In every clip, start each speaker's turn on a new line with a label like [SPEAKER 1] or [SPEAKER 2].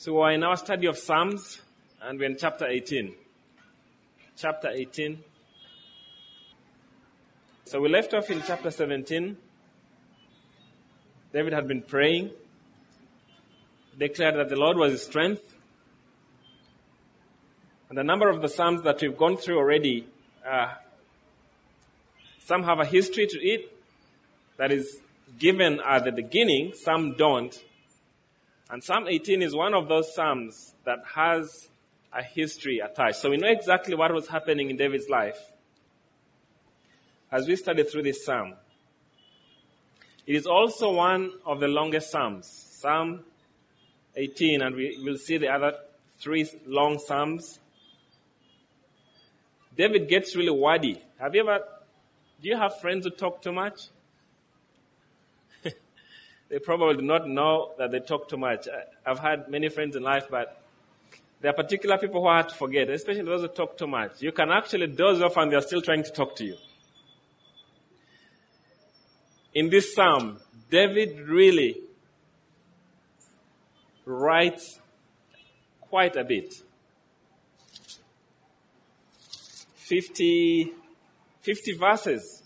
[SPEAKER 1] So we're in our study of Psalms, and we're in chapter 18. Chapter 18. So we left off in chapter 17. David had been praying, declared that the Lord was his strength. And a number of the Psalms that we've gone through already, some have a history to it that is given at the beginning, some don't. And Psalm 18 is one of those Psalms that has a history attached. So we know exactly what was happening in David's life as we study through this Psalm. It is also one of the longest Psalms, Psalm 18, and we will see the other three long Psalms. David gets really wordy. Do you have friends who talk too much? They probably do not know that they talk too much. I've had many friends in life, but there are particular people who are hard to forget, especially those who talk too much. You can actually doze off and they're still trying to talk to you. In this psalm, David really writes quite a bit. 50 verses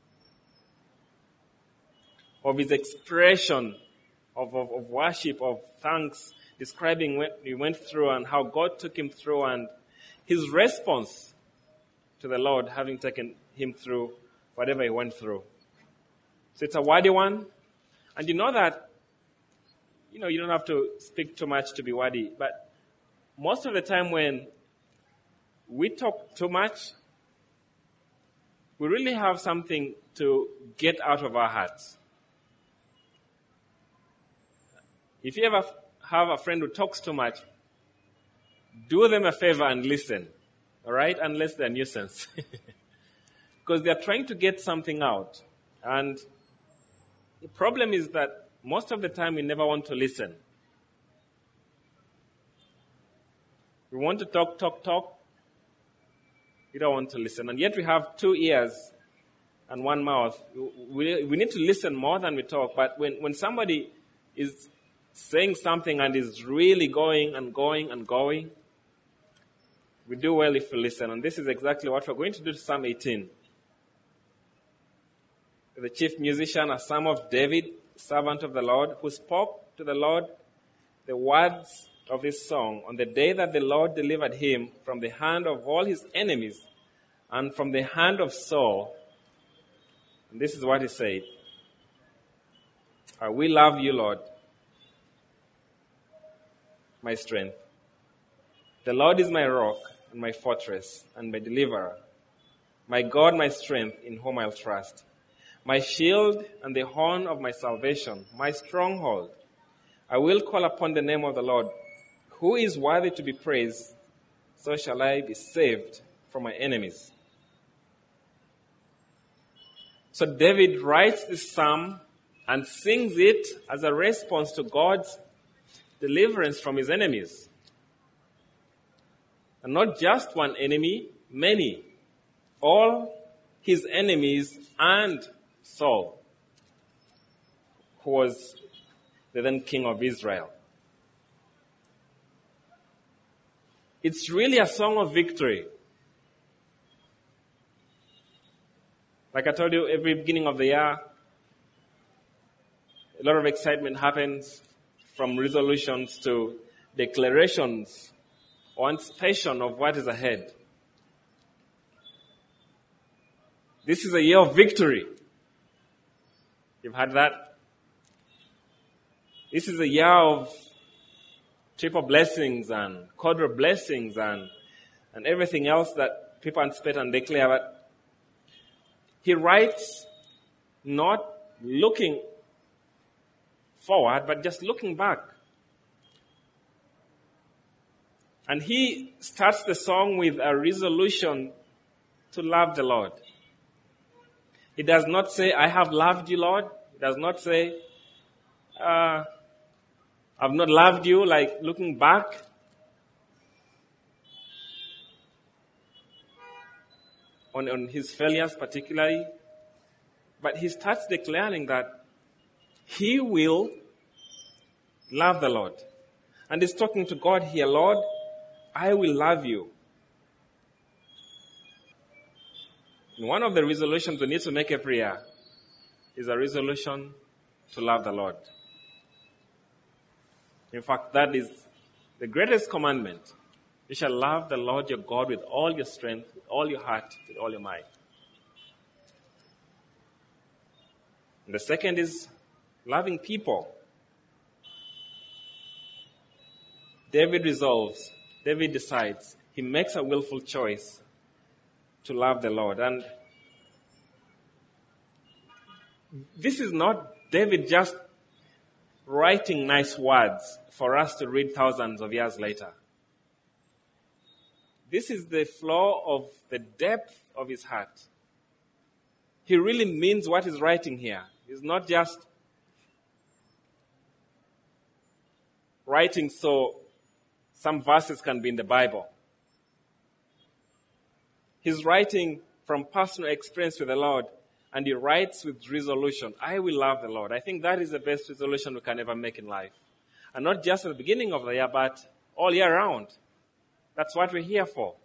[SPEAKER 1] of his expression of worship, of thanks, describing what he went through and how God took him through and his response to the Lord having taken him through whatever he went through. So it's a wordy one. And you know that, you don't have to speak too much to be wordy. But most of the time when we talk too much, we really have something to get out of our hearts. If you ever have a friend who talks too much, do them a favor and listen. All right? Unless they're a nuisance. Because they're trying to get something out. And the problem is that most of the time we never want to listen. We want to talk. We don't want to listen. And yet we have 2 ears and 1 mouth. We need to listen more than we talk. But when somebody is saying something and is really going, we do well if we listen. And this is exactly what we're going to do to Psalm 18. The chief musician, a psalm of David, servant of the Lord, who spoke to the Lord the words of this song on the day that the Lord delivered him from the hand of all his enemies and from the hand of Saul. And this is what he said. I will love you, Lord, my strength. The Lord is my rock and my fortress and my deliverer. My God, my strength, in whom I'll trust. My shield and the horn of my salvation, my stronghold. I will call upon the name of the Lord, who is worthy to be praised. So shall I be saved from my enemies. So David writes this psalm and sings it as a response to God's deliverance from his enemies. And not just one enemy, many. All his enemies and Saul, who was the then king of Israel. It's really a song of victory. Like I told you, every beginning of the year, a lot of excitement happens, from resolutions to declarations or anticipation of what is ahead. This is a year of victory. You've had that? This is a year of triple blessings and quadruple blessings and everything else that people anticipate and declare. But he writes not looking forward, but just looking back. And he starts the song with a resolution to love the Lord. He does not say, I have loved you, Lord. He does not say, I've not loved you, like looking back. On his failures particularly. But he starts declaring that he will love the Lord. And he's talking to God here, Lord, I will love you. And one of the resolutions we need to make every year is a resolution to love the Lord. In fact, that is the greatest commandment. You shall love the Lord your God with all your strength, with all your heart, with all your might. And the second is loving people. David decides, he makes a willful choice to love the Lord. And this is not David just writing nice words for us to read thousands of years later. This is the flow of the depth of his heart. He really means what he's writing here. He's not just writing so some verses can be in the Bible. He's writing from personal experience with the Lord, and he writes with resolution. I will love the Lord. I think that is the best resolution we can ever make in life. And not just at the beginning of the year, but all year round. That's what we're here for.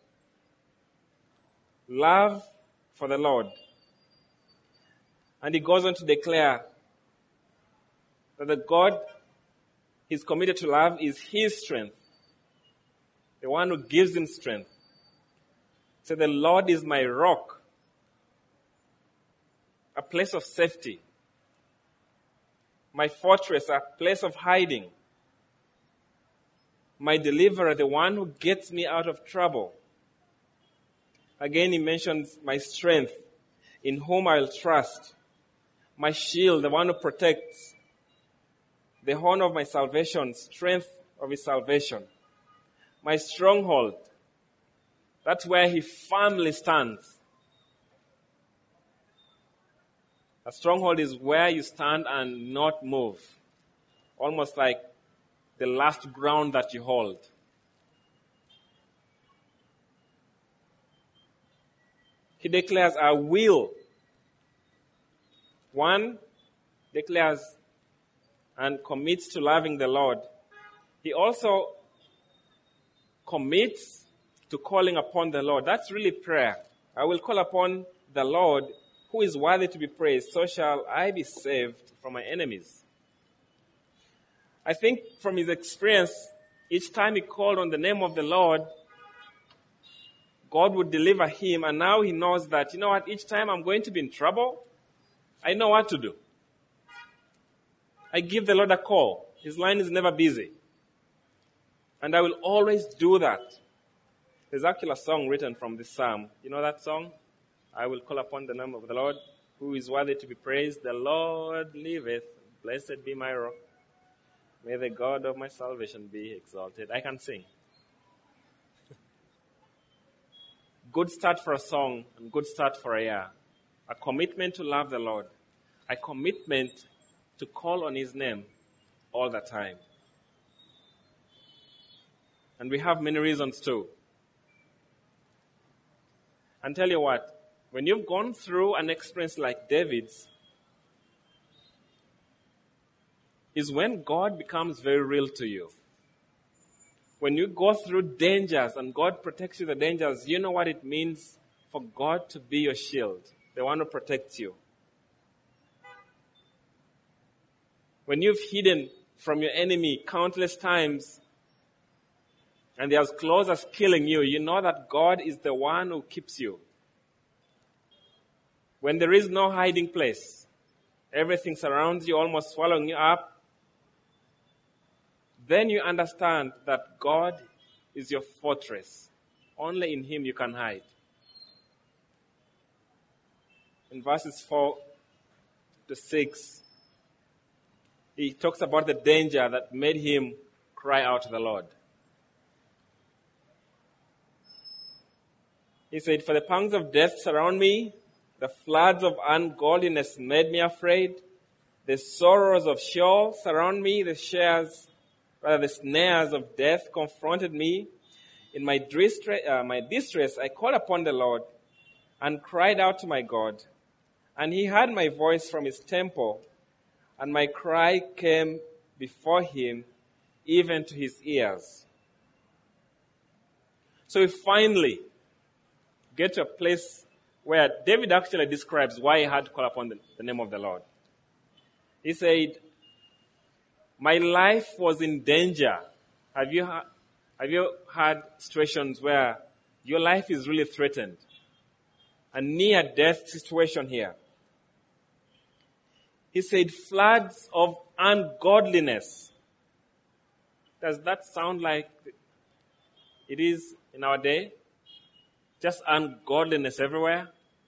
[SPEAKER 1] Love for the Lord. And he goes on to declare that the God he's committed to love is his strength. The one who gives him strength. So the Lord is my rock, a place of safety, my fortress, a place of hiding, my deliverer, the one who gets me out of trouble. Again, he mentions my strength, in whom I will trust, my shield, the one who protects, the horn of my salvation, strength of his salvation, my stronghold. That's where he firmly stands. A stronghold is where you stand and not move. Almost like the last ground that you hold. He declares, I will. One declares and commits to loving the Lord. He also commits to calling upon the Lord. That's really prayer. I will call upon the Lord who is worthy to be praised, so shall I be saved from my enemies. I think from his experience, each time he called on the name of the Lord, God would deliver him, and now he knows that, you know what, each time I'm going to be in trouble, I know what to do. I give the Lord a call. His line is never busy. And I will always do that. There's actually a song written from this psalm. You know that song? I will call upon the name of the Lord, who is worthy to be praised. The Lord liveth. Blessed be my rock. May the God of my salvation be exalted. I can sing. Good start for a song and good start for a year. A commitment to love the Lord. A commitment to call on his name all the time. And we have many reasons too. And tell you what, when you've gone through an experience like David's, is when God becomes very real to you. When you go through dangers and God protects you the dangers, you know what it means for God to be your shield, the one who protects you. When you've hidden from your enemy countless times and they're as close as killing you, you know that God is the one who keeps you. When there is no hiding place, everything surrounds you, almost swallowing you up, then you understand that God is your fortress. Only in him you can hide. In verses 4 to 6, he talks about the danger that made him cry out to the Lord. He said, for the pangs of death surround me, the floods of ungodliness made me afraid, the sorrows of Sheol surround me, the snares of death confronted me. In my distress, I called upon the Lord and cried out to my God. And he heard my voice from his temple, and my cry came before him even to his ears. So we finally get to a place where David actually describes why he had to call upon the name of the Lord. He said, my life was in danger. Have you had situations where your life is really threatened? A near-death situation here. He said, floods of ungodliness. Does that sound like it is in our day? Just ungodliness everywhere?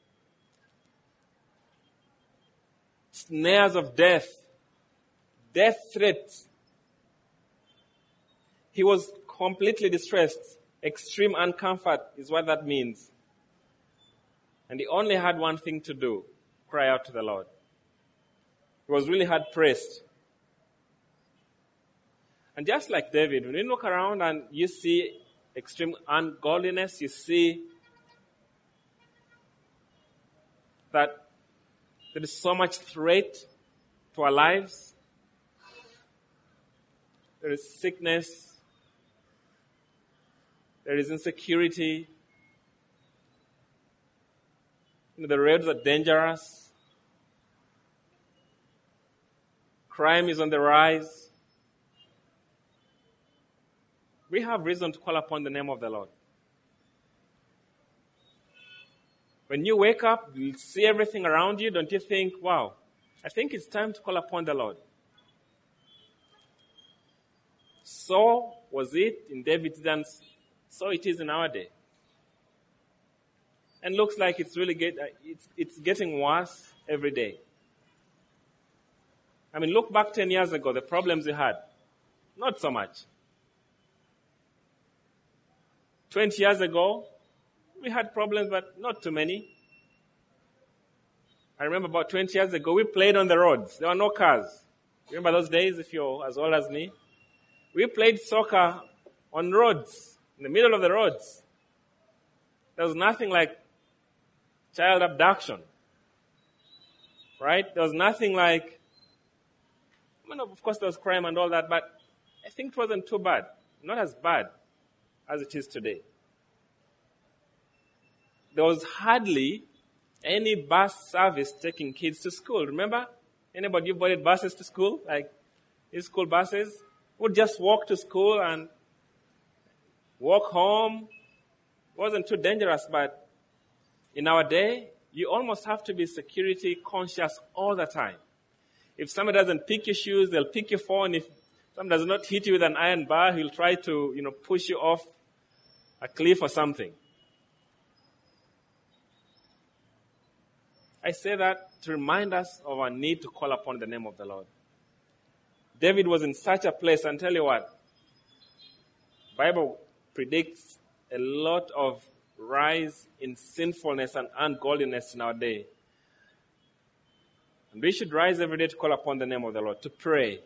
[SPEAKER 1] Snares of death. Death threats. He was completely distressed. Extreme uncomfort is what that means. And he only had one thing to do, cry out to the Lord. He was really hard pressed. And just like David, when you look around and you see extreme ungodliness, you see that there is so much threat to our lives. There is sickness. There is insecurity. The roads are dangerous. Crime is on the rise. We have reason to call upon the name of the Lord. When you wake up, you see everything around you, don't you think, wow, I think it's time to call upon the Lord. So was it in David's dance, so it is in our day. And looks like it's really it's getting worse every day. I mean, look back 10 years ago, the problems we had. Not so much. 20 years ago, we had problems, but not too many. I remember about 20 years ago, we played on the roads. There were no cars. Remember those days, if you're as old as me? We played soccer on roads, in the middle of the roads. There was nothing like child abduction. Right? There was nothing like, of course there was crime and all that, but I think it wasn't too bad. Not as bad as it is today. There was hardly any bus service taking kids to school. Remember? Anybody you boarded buses to school? Like these school buses? Would just walk to school and walk home. It wasn't too dangerous, but in our day, you almost have to be security conscious all the time. If somebody doesn't pick your shoes, they'll pick your phone. If somebody does not hit you with an iron bar, he'll try to, push you off a cliff or something. I say that to remind us of our need to call upon the name of the Lord. David was in such a place, and tell you what, Bible predicts a lot of rise in sinfulness and ungodliness in our day. And we should rise every day to call upon the name of the Lord, to pray.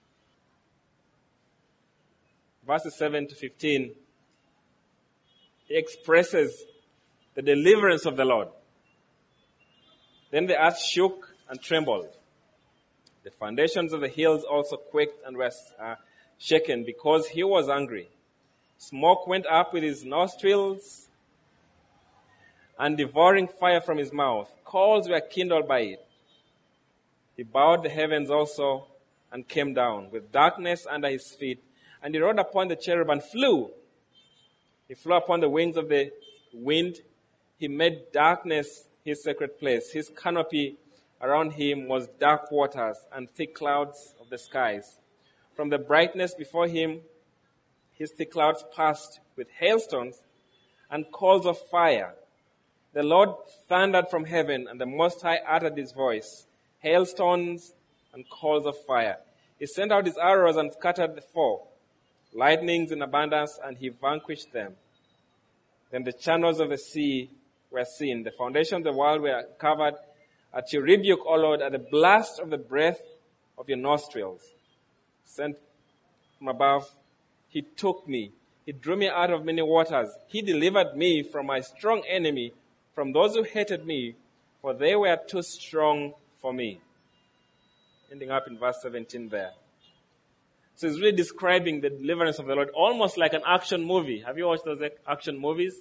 [SPEAKER 1] Verses 7 to 15, he expresses the deliverance of the Lord. Then the earth shook and trembled. The foundations of the hills also quaked and were shaken because he was angry. Smoke went up with his nostrils and devouring fire from his mouth. Coals were kindled by it. He bowed the heavens also and came down with darkness under his feet. And he rode upon the cherub and flew. He flew upon the wings of the wind. He made darkness his sacred place. His canopy around him was dark waters and thick clouds of the skies. From the brightness before him, his thick clouds passed with hailstones and coals of fire. The Lord thundered from heaven, and the Most High uttered his voice. Hailstones and coals of fire. He sent out his arrows and scattered the foe. Lightnings in abundance, and he vanquished them. Then the channels of the sea were seen. The foundations of the world were covered at your rebuke, O Lord, at the blast of the breath of your nostrils. Sent from above, he took me. He drew me out of many waters. He delivered me from my strong enemy, from those who hated me, for they were too strong for me. Ending up in verse 17 there. So it's really describing the deliverance of the Lord, almost like an action movie. Have you watched those action movies?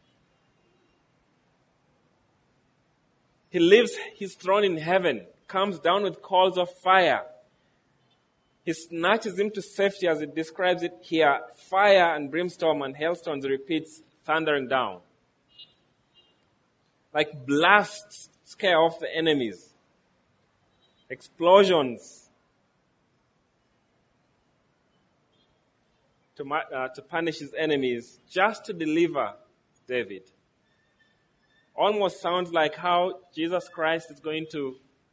[SPEAKER 1] He leaves his throne in heaven, comes down with coals of fire. He snatches him to safety as it describes it here. Fire and brimstone and hailstones, it repeats, thundering down. Like blasts scare off the enemies. Explosions to punish his enemies, just to deliver David. Almost sounds like how Jesus Christ is going to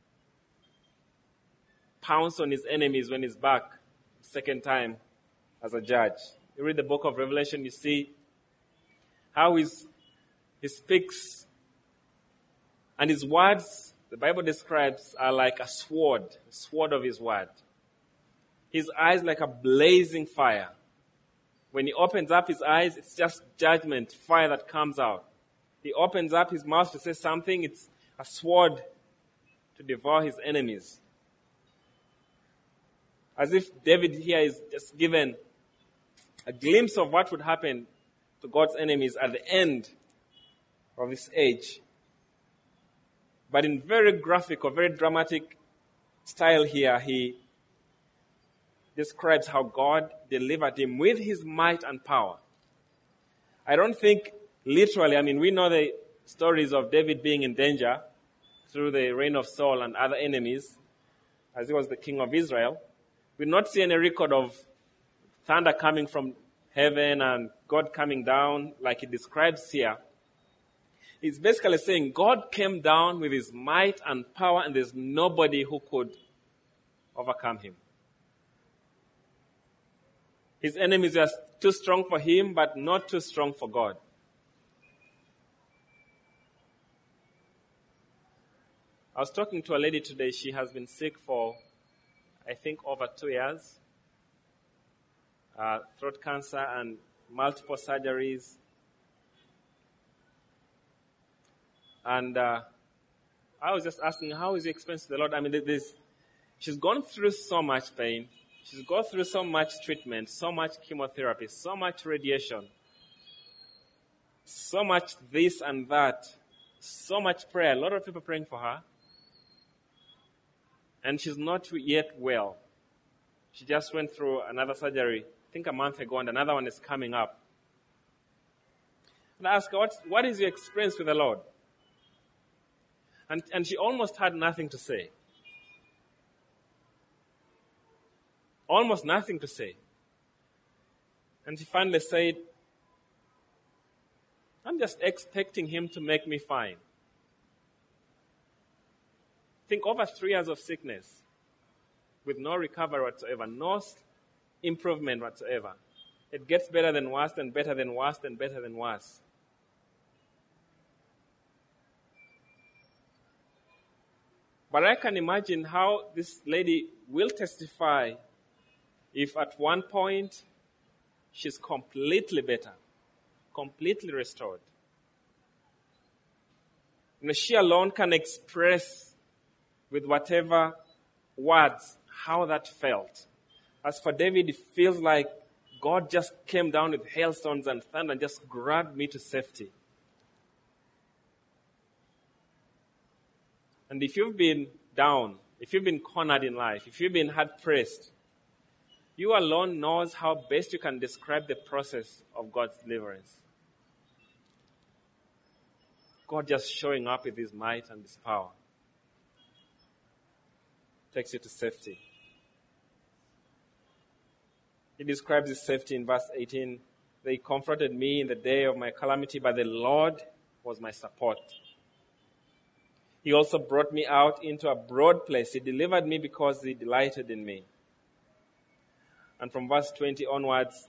[SPEAKER 1] pounce on his enemies when he's back second time as a judge. You read the book of Revelation, you see how he speaks, and his words, the Bible describes, are like a sword of his word. His eyes like a blazing fire. When he opens up his eyes, it's just judgment, fire that comes out. He opens up his mouth to say something, it's a sword to devour his enemies. As if David here is just given a glimpse of what would happen to God's enemies at the end of this age. But in very graphic or very dramatic style here, he describes how God delivered him with his might and power. I don't think literally, we know the stories of David being in danger through the reign of Saul and other enemies, as he was the king of Israel. We do not see any record of thunder coming from heaven and God coming down like he describes here. He's basically saying God came down with his might and power, and there's nobody who could overcome him. His enemies are too strong for him, but not too strong for God. I was talking to a lady today. She has been sick for, I think, over 2 years. Throat cancer and multiple surgeries. And I was just asking, how is your experience with the Lord? She's gone through so much pain. She's gone through so much treatment, so much chemotherapy, so much radiation, so much this and that, so much prayer. A lot of people praying for her. And she's not yet well. She just went through another surgery, I think a month ago, and another one is coming up. And I asked her, what is your experience with the Lord? And she almost had nothing to say. Almost nothing to say. And she finally said, I'm just expecting him to make me fine. Think over 3 years of sickness with no recovery whatsoever, no improvement whatsoever. It gets better than worse, and better than worse, and better than worse. But I can imagine how this lady will testify if at one point she's completely better, completely restored. She alone can express with whatever words how that felt. As for David, it feels like God just came down with hailstones and thunder and just grabbed me to safety. And if you've been down, if you've been cornered in life, if you've been hard-pressed, you alone knows how best you can describe the process of God's deliverance. God just showing up with his might and his power. Takes you to safety. He describes his safety in verse 18. They comforted me in the day of my calamity, but the Lord was my support. He also brought me out into a broad place. He delivered me because he delighted in me. And from verse 20 onwards,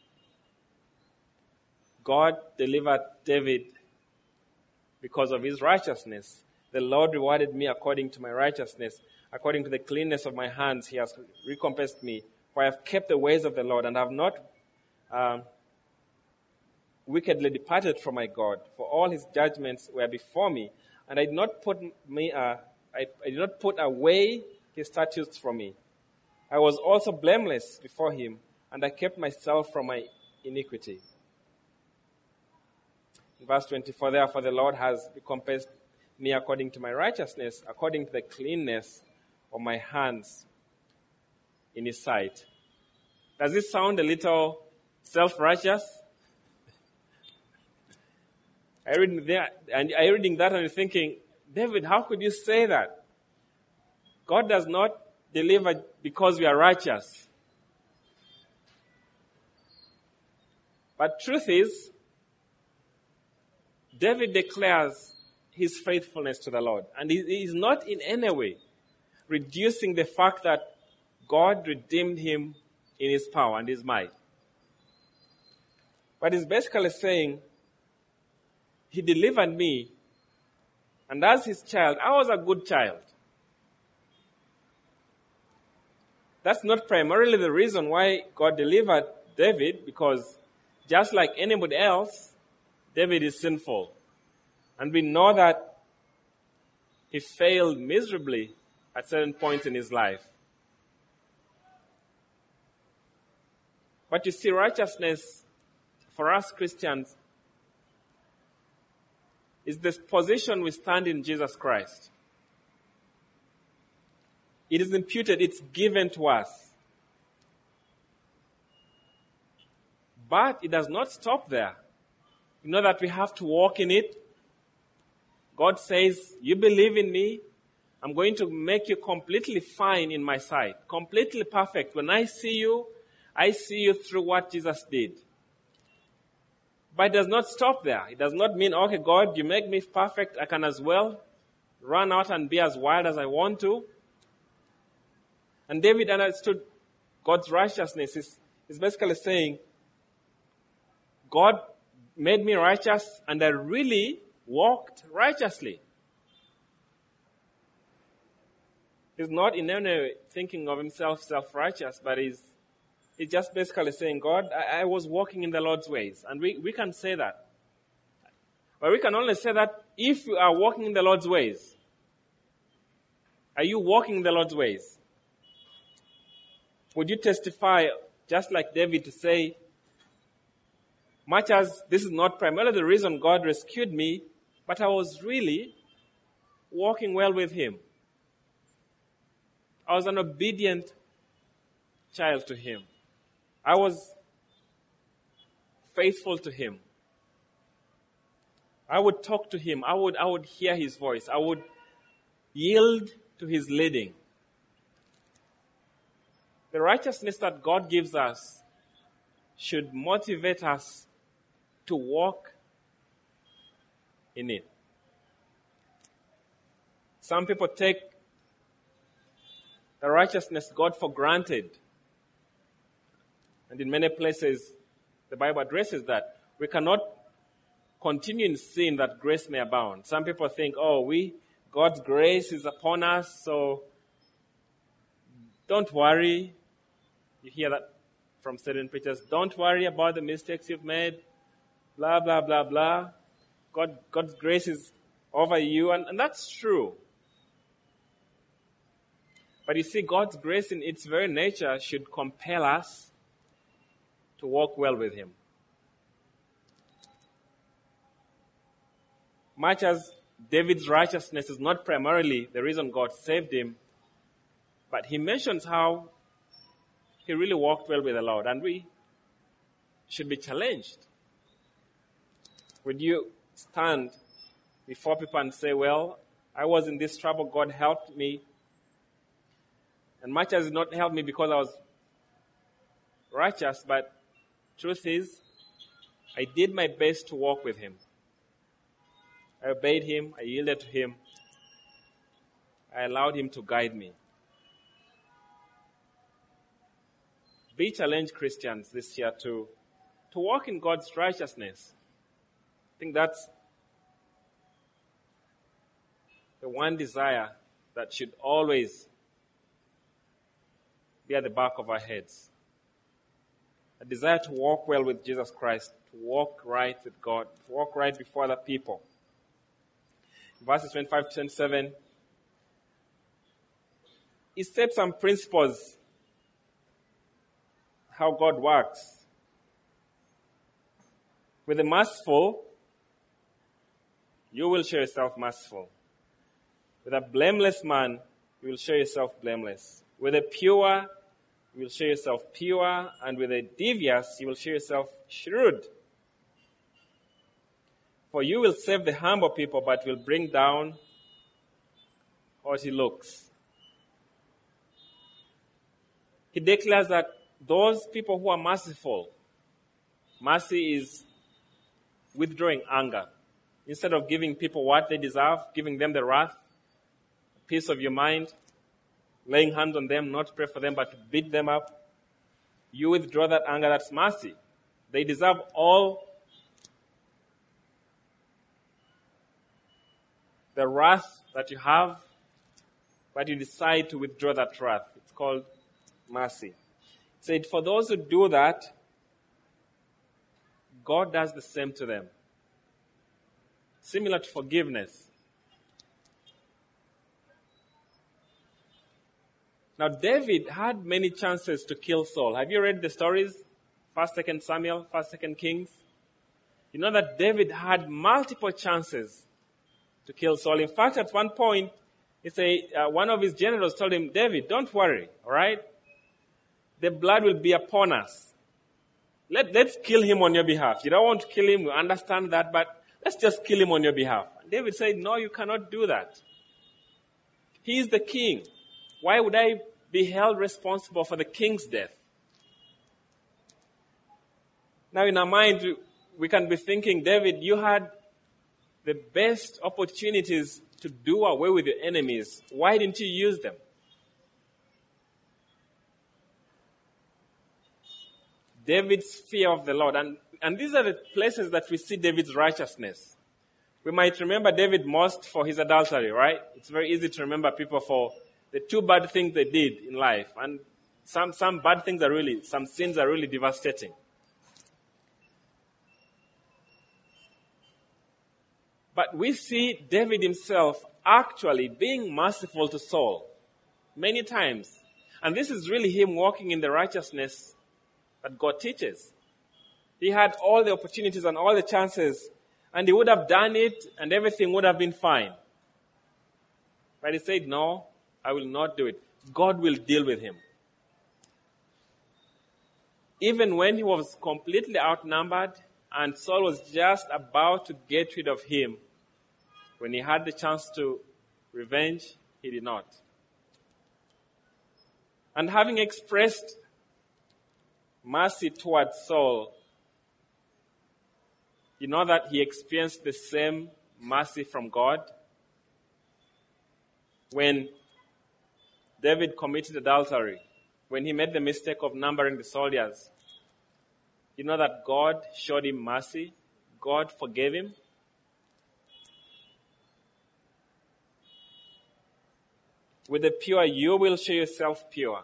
[SPEAKER 1] God delivered David because of his righteousness. The Lord rewarded me according to my righteousness. According to the cleanness of my hands, he has recompensed me. For I have kept the ways of the Lord, and have not wickedly departed from my God. For all his judgments were before me, and I did not put away his statutes from me. I was also blameless before him, and I kept myself from my iniquity. In verse 24, therefore the Lord has recompensed me according to my righteousness, according to the cleanness of my hands in his sight. Does this sound a little self-righteous? I reading that and you're thinking, David, how could you say that? God does not deliver because we are righteous. But truth is, David declares his faithfulness to the Lord. And he is not in any way reducing the fact that God redeemed him in his power and his might. But he's basically saying, he delivered me, and as his child, I was a good child. That's not primarily the reason why God delivered David, because just like anybody else, David is sinful. And we know that he failed miserably at certain points in his life. But you see, righteousness for us Christians is the position we stand in Jesus Christ. It is imputed, it's given to us. But it does not stop there. You know that we have to walk in it. God says, you believe in me, I'm going to make you completely fine in my sight, completely perfect. When I see you through what Jesus did. But it does not stop there. It does not mean, okay, God, you make me perfect, I can as well run out and be as wild as I want to. And David understood God's righteousness is basically saying, God made me righteous and I really walked righteously. He's not in any way thinking of himself self-righteous, but he's just basically saying, God, I was walking in the Lord's ways. And we can say that. But we can only say that if you are walking in the Lord's ways. Are you walking in the Lord's ways? Would you testify, just like David, to say, much as this is not primarily the reason God rescued me, but I was really walking well with him. I was an obedient child to him. I was faithful to him. I would talk to him. I would hear his voice. I would yield to his leading. The righteousness that God gives us should motivate us to walk in it. Some people take the righteousness of God for granted. And in many places, the Bible addresses that. We cannot continue in sin that grace may abound. Some people think, God's grace is upon us, so don't worry. You hear that from certain preachers. Don't worry about the mistakes you've made. Blah, blah, blah, blah. God's grace is over you. And that's true. But you see, God's grace in its very nature should compel us to walk well with him. Much as David's righteousness is not primarily the reason God saved him, but he mentions how he really walked well with the Lord, and we should be challenged. Would you stand before people and say, well, I was in this trouble, God helped me, and much as it not helped me because I was righteous, but truth is, I did my best to walk with him. I obeyed him, I yielded to him, I allowed him to guide me. Be challenged, Christians, this year to walk in God's righteousness. I think that's the one desire that should always be at the back of our heads. A desire to walk well with Jesus Christ, to walk right with God, to walk right before other people. In verses 25 to 27, he set some principles how God works. With the merciful, you will show yourself merciful. With a blameless man, you will show yourself blameless. With the pure, you will show yourself pure. And with the devious, you will show yourself shrewd. For you will save the humble people, but will bring down haughty looks. He declares that those people who are merciful, mercy is withdrawing anger. Instead of giving people what they deserve, giving them the wrath, peace of your mind, laying hands on them, not to pray for them, but to beat them up, you withdraw that anger. That's mercy. They deserve all the wrath that you have, but you decide to withdraw that wrath. It's called mercy. It said, for those who do that, God does the same to them. Similar to forgiveness. Now, David had many chances to kill Saul. Have you read the stories? 1st, 2nd Samuel, 1st, 2nd Kings. You know that David had multiple chances to kill Saul. In fact, at one point, one of his generals told him, David, don't worry, all right? The blood will be upon us. Let's kill him on your behalf. You don't want to kill him, we understand that, but let's just kill him on your behalf. And David said, no, you cannot do that. He is the king. Why would I be held responsible for the king's death? Now, in our mind, we can be thinking, David, you had the best opportunities to do away with your enemies. Why didn't you use them? David's fear of the Lord. And these are the places that we see David's righteousness. We might remember David most for his adultery, right? It's very easy to remember people for the two bad things they did in life. And some sins are really devastating. But we see David himself actually being merciful to Saul many times. And this is really him walking in the righteousness that God teaches. He had all the opportunities and all the chances, and he would have done it, and everything would have been fine. But he said, no, I will not do it. God will deal with him. Even when he was completely outnumbered, and Saul was just about to get rid of him, when he had the chance to revenge, he did not. And having expressed mercy towards Saul, you know that he experienced the same mercy from God. When David committed adultery, when he made the mistake of numbering the soldiers, you know that God showed him mercy. God forgave him. With the pure, you will show yourself pure.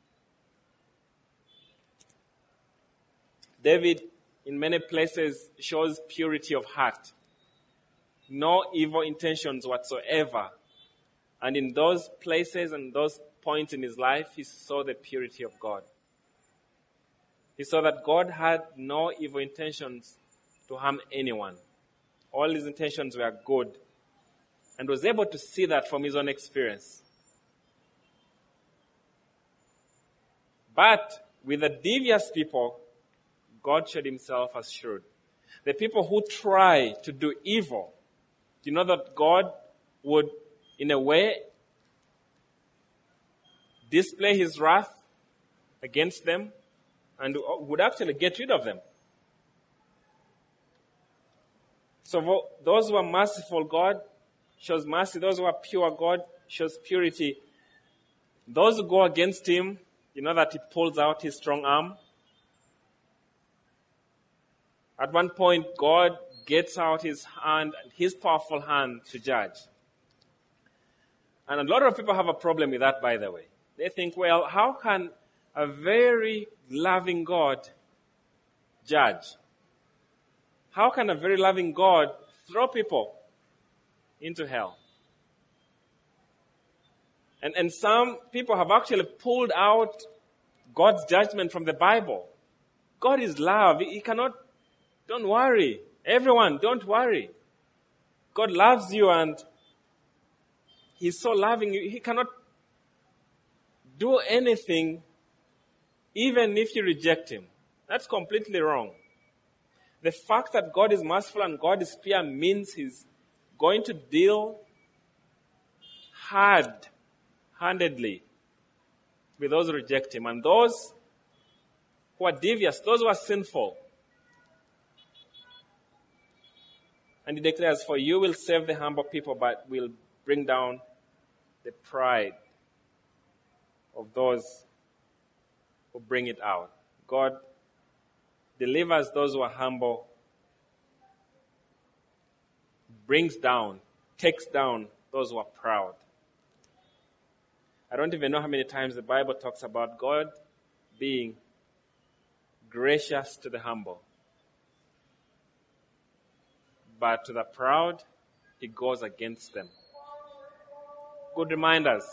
[SPEAKER 1] David, in many places, shows purity of heart. No evil intentions whatsoever. And in those places and those points in his life, he saw the purity of God. He saw that God had no evil intentions to harm anyone. All his intentions were good. And was able to see that from his own experience. But with the devious people, God showed himself as shrewd. The people who try to do evil, you know that God would, in a way, display his wrath against them and would actually get rid of them. So those who are merciful, God shows mercy. Those who are pure, God shows purity. Those who go against him, you know that he pulls out his strong arm. At one point, God gets out his hand, his powerful hand, to judge. And a lot of people have a problem with that, by the way. They think, well, how can a very loving God judge? How can a very loving God throw people into hell? And some people have actually pulled out God's judgment from the Bible. God is love. Don't worry. Everyone, don't worry. God loves you and He's so loving you. He cannot do anything even if you reject Him. That's completely wrong. The fact that God is merciful and God is fair means He's going to deal hard-handedly with those who reject Him. And those who are devious, those who are sinful. And He declares, for you will save the humble people, but will bring down the pride of those who bring it out. God delivers those who are humble, brings down, takes down those who are proud. I don't even know how many times the Bible talks about God being gracious to the humble. But to the proud, He goes against them. Good reminders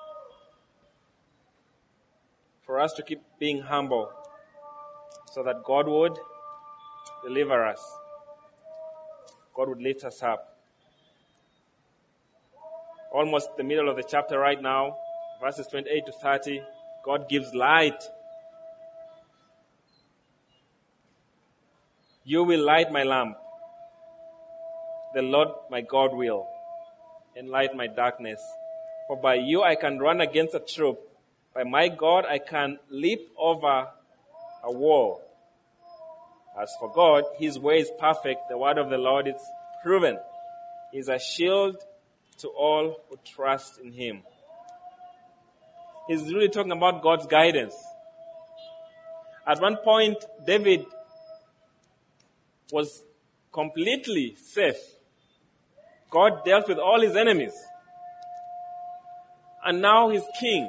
[SPEAKER 1] for us to keep being humble so that God would deliver us. God would lift us up. Almost the middle of the chapter right now, verses 28 to 30, God gives light. You will light my lamp. The Lord my God will enlighten my darkness. For by you I can run against a troop. By my God I can leap over a wall. As for God, His way is perfect. The word of the Lord is proven. He is a shield to all who trust in Him. He's really talking about God's guidance. At one point, David was completely safe. God dealt with all his enemies. And now he's king.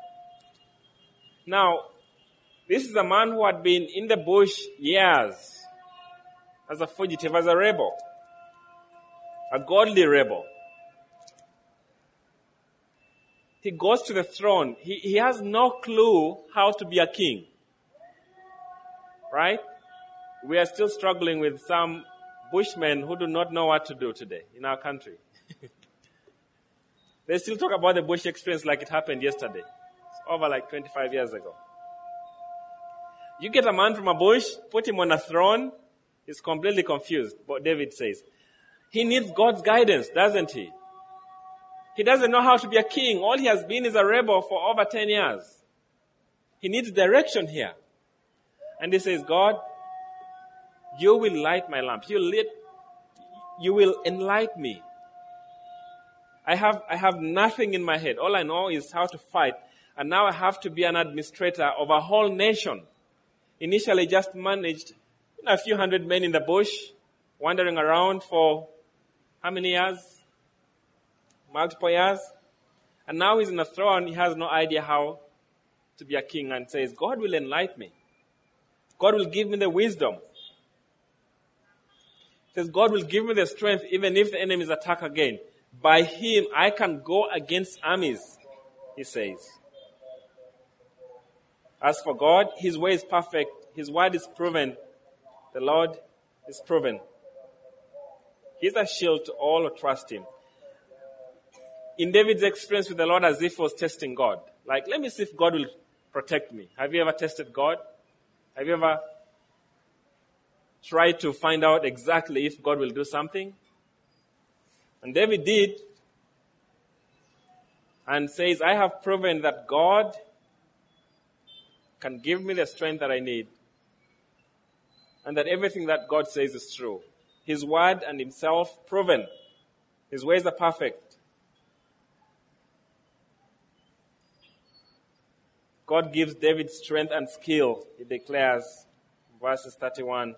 [SPEAKER 1] Now, this is a man who had been in the bush years as a fugitive, as a rebel, a godly rebel. He goes to the throne. He has no clue how to be a king. Right? We are still struggling with some bushmen who do not know what to do today in our country. They still talk about the bush experience like it happened yesterday. It's over like 25 years ago. You get a man from a bush, put him on a throne, he's completely confused, what David says. He needs God's guidance, doesn't he? He doesn't know how to be a king. All he has been is a rebel for over 10 years. He needs direction here. And he says, God, you will light my lamp. You will enlighten me. I have nothing in my head. All I know is how to fight. And now I have to be an administrator of a whole nation. Initially just managed a few hundred men in the bush, wandering around for how many years? Multiple years. And now he's in the throne. He has no idea how to be a king and says, God will enlighten me. God will give me the wisdom. He says, God will give me the strength even if the enemies attack again. By Him, I can go against armies, he says. As for God, His way is perfect. His word is proven. The Lord is proven. He's a shield to all who trust Him. In David's experience with the Lord, as if he was testing God. Like, let me see if God will protect me. Have you ever tested God? Have you ever tried to find out exactly if God will do something? And David did. And says, I have proven that God can give me the strength that I need. And that everything that God says is true. His word and Himself proven. His ways are perfect. God gives David strength and skill, he declares, verses 31.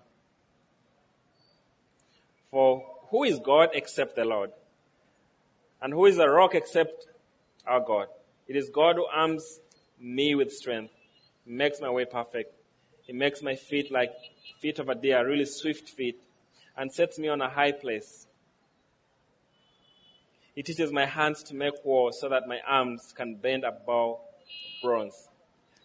[SPEAKER 1] For who is God except the Lord? And who is a rock except our God? It is God who arms me with strength. He makes my way perfect. He makes my feet like feet of a deer, really swift feet, and sets me on a high place. He teaches my hands to make war so that my arms can bend a bow of bronze.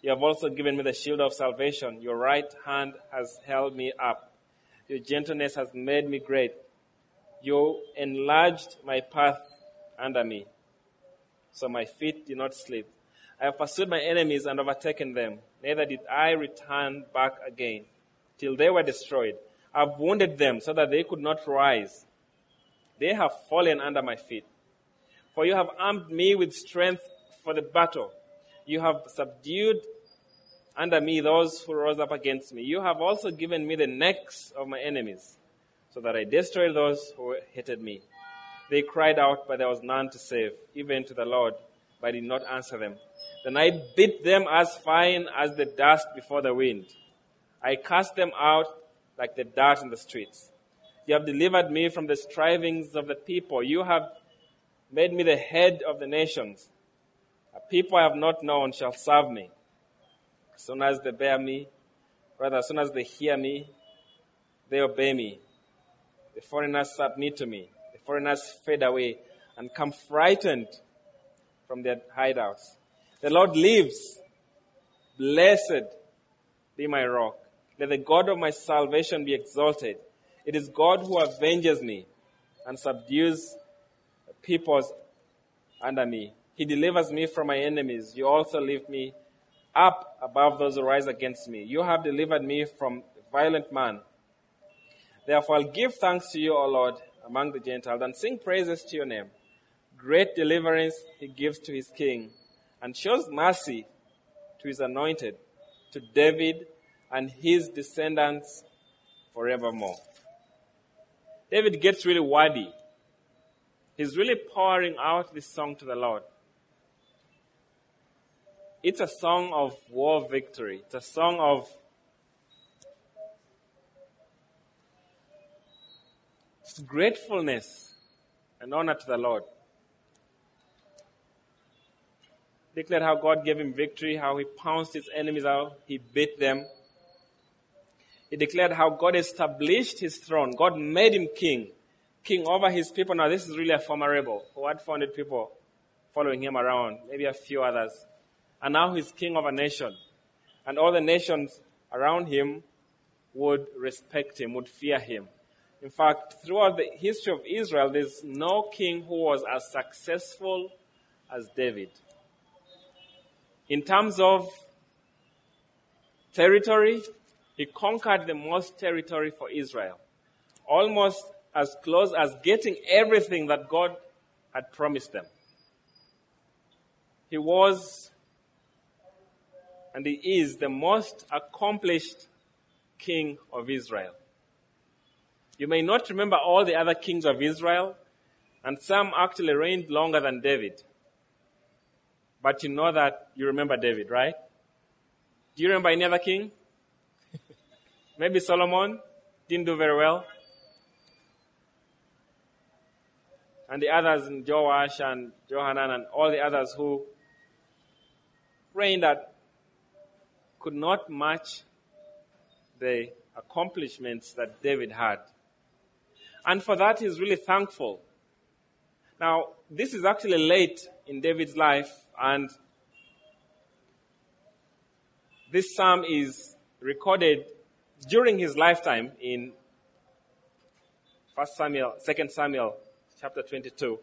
[SPEAKER 1] You have also given me the shield of salvation. Your right hand has held me up. Your gentleness has made me great. You enlarged my path under me, so my feet did not slip. I have pursued my enemies and overtaken them. Neither did I return back again, till they were destroyed. I have wounded them so that they could not rise. They have fallen under my feet. For you have armed me with strength for the battle. You have subdued under me those who rose up against me. You have also given me the necks of my enemies, so that I destroyed those who hated me. They cried out, but there was none to save, even to the Lord, but I did not answer them. Then I beat them as fine as the dust before the wind. I cast them out like the dart in the streets. You have delivered me from the strivings of the people. You have made me the head of the nations. A people I have not known shall serve me. As soon as they hear me, they obey me. The foreigners submit to me. The foreigners fade away and come frightened from their hideouts. The Lord lives. Blessed be my rock. Let the God of my salvation be exalted. It is God who avenges me and subdues the peoples under me. He delivers me from my enemies. You also lift me up above those who rise against me. You have delivered me from a violent man. Therefore I'll give thanks to you, O Lord, among the Gentiles, and sing praises to your name. Great deliverance he gives to his king, and shows mercy to his anointed, to David and his descendants forevermore. David gets really wordy. He's really pouring out this song to the Lord. It's a song of war victory. It's a song of gratefulness and honor to the Lord. Declared how God gave him victory, how he pounced his enemies out, he beat them. He declared how God established his throne. God made him king over his people. Now this is really a former rebel who had 400 people following him around, maybe a few others. And now he's king of a nation. And all the nations around him would respect him, would fear him. In fact, throughout the history of Israel, there's no king who was as successful as David. In terms of territory, he conquered the most territory for Israel. Almost as close as getting everything that God had promised them. He was, and he is, the most accomplished king of Israel. You may not remember all the other kings of Israel, and some actually reigned longer than David. But you know that you remember David, right? Do you remember any other king? Maybe Solomon didn't do very well. And the others, Joash and Johanan and all the others who reigned that could not match the accomplishments that David had. And for that, he's really thankful. Now, this is actually late in David's life, and this psalm is recorded during his lifetime in 2 Samuel chapter 22,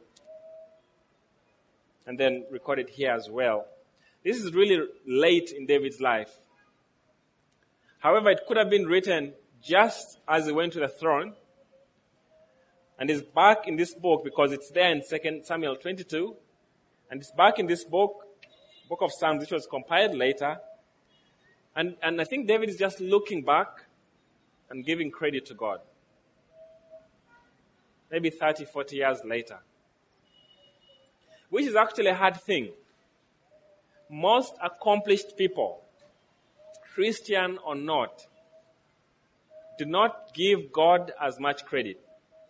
[SPEAKER 1] and then recorded here as well. This is really late in David's life. However, it could have been written just as he went to the throne, and is back in this book because it's there in 2 Samuel 22, and it's back in this book of Psalms, which was compiled later. And I think David is just looking back and giving credit to God. Maybe 30, 40 years later. Which is actually a hard thing. Most accomplished people, Christian or not, do not give God as much credit.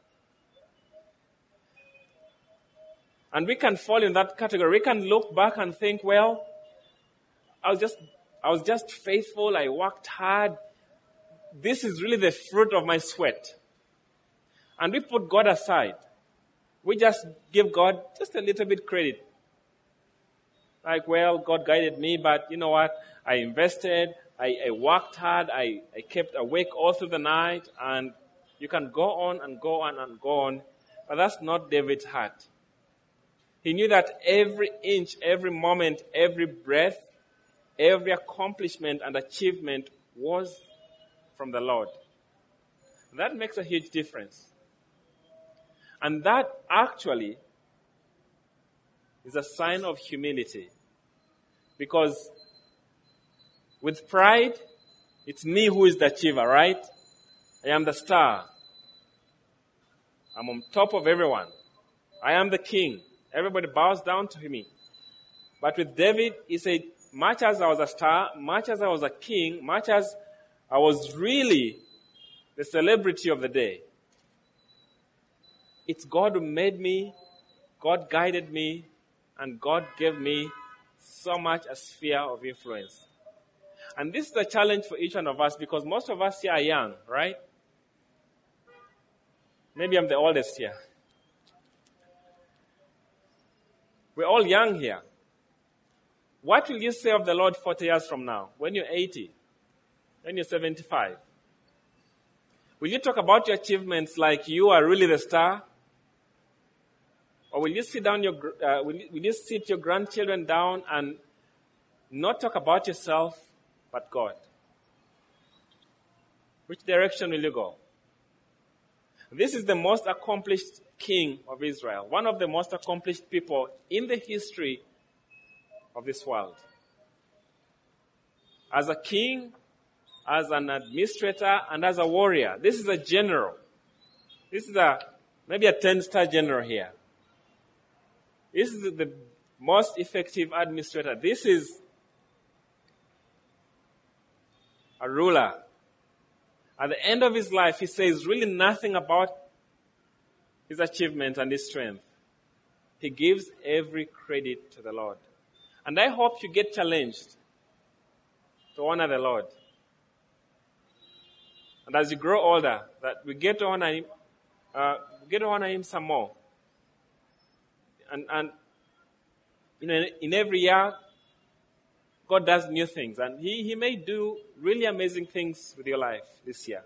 [SPEAKER 1] And we can fall in that category. We can look back and think, well, I was just faithful. I worked hard. This is really the fruit of my sweat. And we put God aside. We just give God just a little bit credit. Like, well, God guided me, but you know what? I invested, I worked hard, I kept awake all through the night, and you can go on and go on and go on. But that's not David's heart. He knew that every inch, every moment, every breath, every accomplishment and achievement was from the Lord. That makes a huge difference. And that actually is a sign of humility. Because with pride, it's me who is the achiever, right? I am the star. I'm on top of everyone. I am the king. Everybody bows down to me. But with David, he said, much as I was a star, much as I was a king, much as I was really the celebrity of the day, it's God who made me, God guided me, and God gave me so much a sphere of influence. And this is a challenge for each one of us because most of us here are young, right? Maybe I'm the oldest here. We're all young here. What will you say of the Lord 40 years from now, when you're 80, when you're 75? Will you talk about your achievements like you are really the star? Or will you sit down will you sit your grandchildren down and not talk about yourself, but God? Which direction will you go? This is the most accomplished king of Israel, one of the most accomplished people in the history of this world. As a king, as an administrator, and as a warrior. This is a general. This is maybe a 10-star general here. This is the most effective administrator. This is a ruler. At the end of his life, he says really nothing about his achievement and his strength. He gives every credit to the Lord. And I hope you get challenged to honor the Lord. And as you grow older, that we get to honor him, some more. And you know, in every year, God does new things. And He may do really amazing things with your life this year.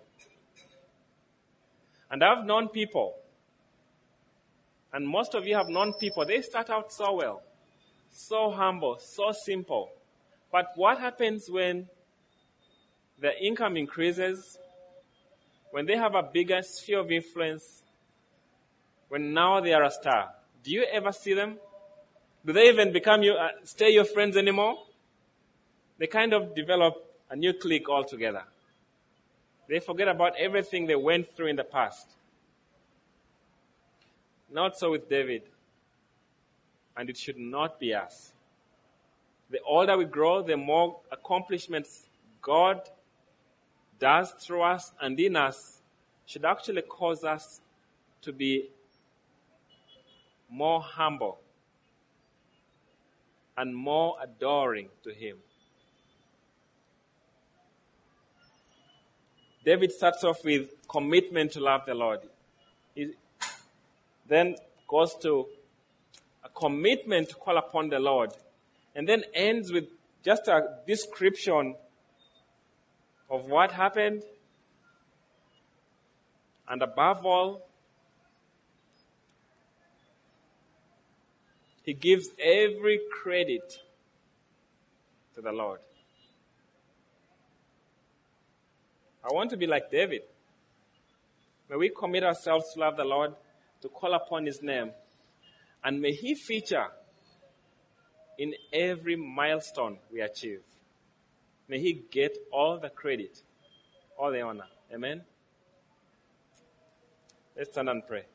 [SPEAKER 1] And I've known people, and most of you have known people, they start out so well, so humble, so simple. But what happens when their income increases, when they have a bigger sphere of influence, when now they are a star? Do you ever see them? Do they even stay your friends anymore? They kind of develop a new clique altogether. They forget about everything they went through in the past. Not so with David. And it should not be us. The older we grow, the more accomplishments God does through us and in us should actually cause us to be more humble and more adoring to Him. David starts off with commitment to love the Lord. He then goes to a commitment to call upon the Lord, and then ends with just a description of what happened, and above all, he gives every credit to the Lord. I want to be like David. May we commit ourselves to love the Lord, to call upon His name, and may He feature in every milestone we achieve. May He get all the credit, all the honor. Amen? Let's stand and pray.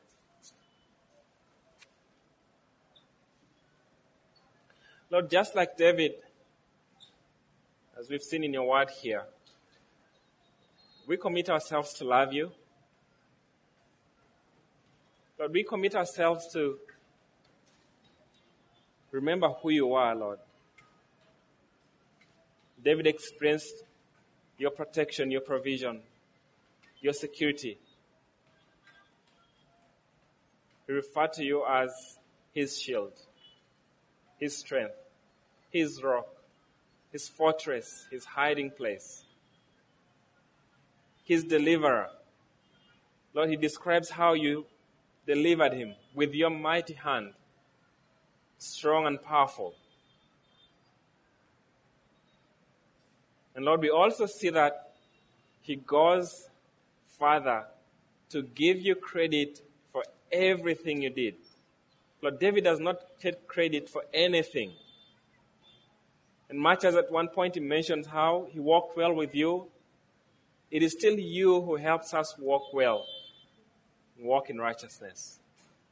[SPEAKER 1] Lord, just like David, as we've seen in your word here, we commit ourselves to love you. Lord, we commit ourselves to remember who you are, Lord. David experienced your protection, your provision, your security. He referred to you as his shield, his strength. his rock, his fortress, his hiding place, his deliverer. Lord, he describes how you delivered him with your mighty hand, strong and powerful. And Lord, we also see that he goes further to give you credit for everything you did. Lord, David does not take credit for anything. And much as at one point he mentions how he walked well with you, it is still you who helps us walk well, walk in righteousness.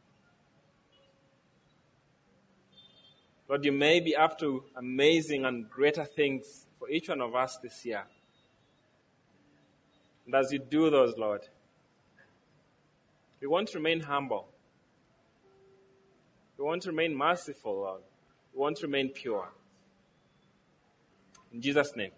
[SPEAKER 1] Lord, you may be up to amazing and greater things for each one of us this year. And as you do those, Lord, we want to remain humble. We want to remain merciful, Lord. We want to remain pure. In Jesus' name.